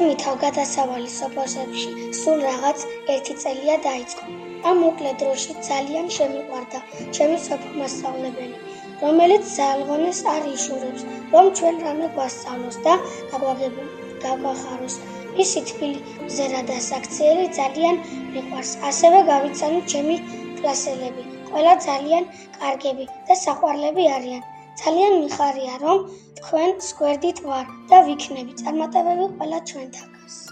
ჩემი თავგადასავალი სოფოსებში სულ რაღაც 1 წელია დაიწყო. ამ მოკლე დროში ძალიან შემიყვარდა ჩემი სოფომასწავლებელი, რომელიც ძალღონეს არ იშურებს, რომ ჩვენ რამე გვასწავლოს და გაგვახაროს. მისი თბილი მზერა და საქციელი ძალიან მიყვარს. ასევე გავიცანოთ ჩემი კლასელები. ყველა ძალიან კარგები და საყვარლები არიან. ძალიან მიხარია, რომ თქვენ სგვერდით ვარ და ვიქნები წარმატებები ყველა ჩვენთაგანს.